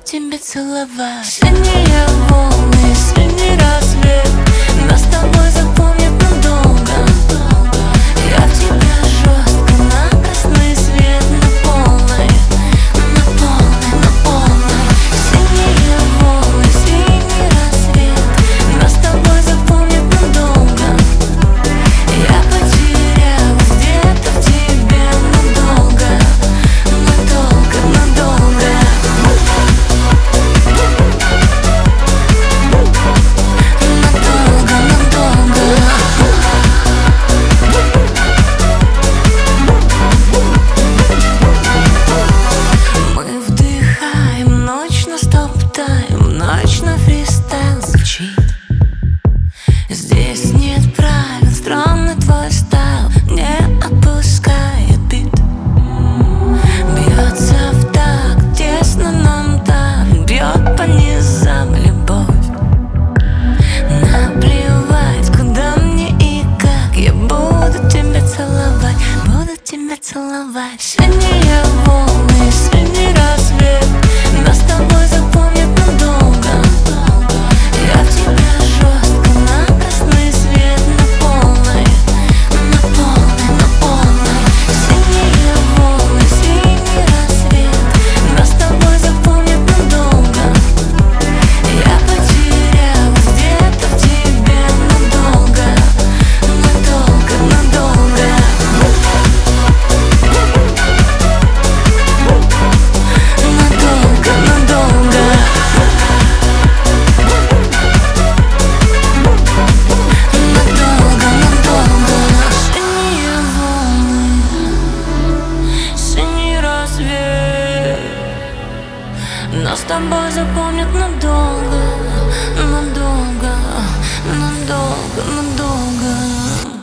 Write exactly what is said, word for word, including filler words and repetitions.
тебя целовать. Синие волны, синий рассвет, нас с тобой запомнят надолго. Я в тебя жестко, на красный свет, на полной, на полной, на полной. Синие волны, синий рассвет, нас с тобой запомнят надолго. Я потерялась где-то в тебе надолго, надолго, надолго. Мы вдыхаем, ночь на стоп-тайм, ночь на фристайл звучит. Здесь нет правил, странный твой стайл не отпускает бит. Бьется в такт, тесно нам так, бьет по низам любовь. Наплевать, куда мне и как, я буду тебя целовать, буду тебя целовать. Синие волны, синий рассвет, нас с тобой запомнят надолго. Я в тебя жестко, на красный свет, на полной, на полной, на полной. Синие волны, синий рассвет, нас с тобой запомнят надолго. Я потерялась где-то в тебе надолго, надолго, надолго. Надолго, надолго. Надолго, надолго. Синие волны, синий рассвет, нас с тобой запомнят надолго, надолго, надолго, надолго.